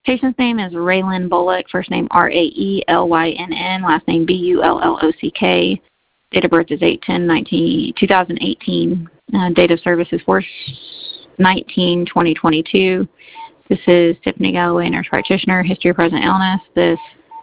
Patient's name is Raylan Bullock, first name Raelynn, last name Bullock. Date of birth is 8/10/2018. Date of service is 4/19/2022. This is Tiffany Galloway, nurse practitioner. History of present illness. This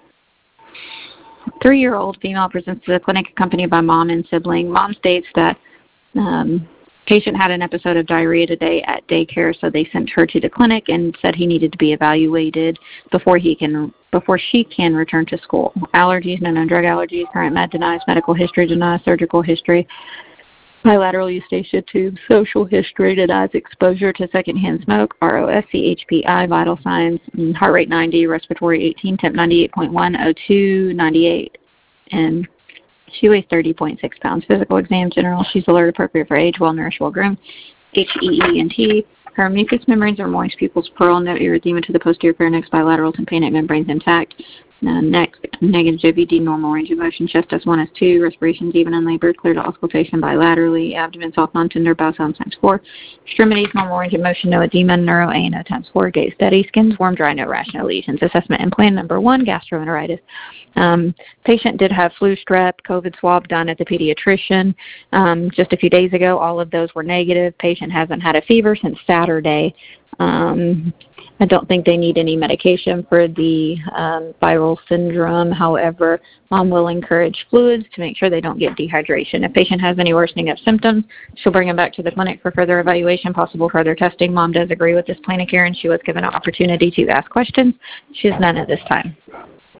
3-year-old female presents to the clinic accompanied by mom and sibling. Mom states that patient had an episode of diarrhea today at daycare, so they sent her to the clinic and said he needed to be evaluated before she can return to school. Allergies, no known drug allergies, current med denies, medical history denies, surgical history, bilateral eustachian tube, social history denies exposure to secondhand smoke, ROS, CHPI, vital signs, heart rate 90, respiratory 18, temp 98.1, O2 98, and she weighs 30.6 pounds. Physical exam, general. She's alert, appropriate for age, well-nourished, well-groomed. HEENT. Her mucous membranes are moist, pupils pearl, no erythema to the posterior pharynx, bilateral tympanic membranes intact. Next, negative JVD, normal range of motion, chest S1, S2, respirations even unlabored, clear to auscultation bilaterally, abdomen soft, non-tender, bowel sounds times 4. Extremities, normal range of motion, no edema, neuro ANO times 4, gait steady, skin's warm, dry, no rash, no lesions. Assessment and plan number 1, gastroenteritis. Patient did have flu, strep, COVID swab done at the pediatrician just a few days ago. All of those were negative. Patient hasn't had a fever since Saturday. I don't think they need any medication for the viral syndrome. However, mom will encourage fluids to make sure they don't get dehydration. If patient has any worsening of symptoms, she'll bring them back to the clinic for further evaluation, possible further testing. Mom does agree with this plan of care, and she was given an opportunity to ask questions. She has none at this time.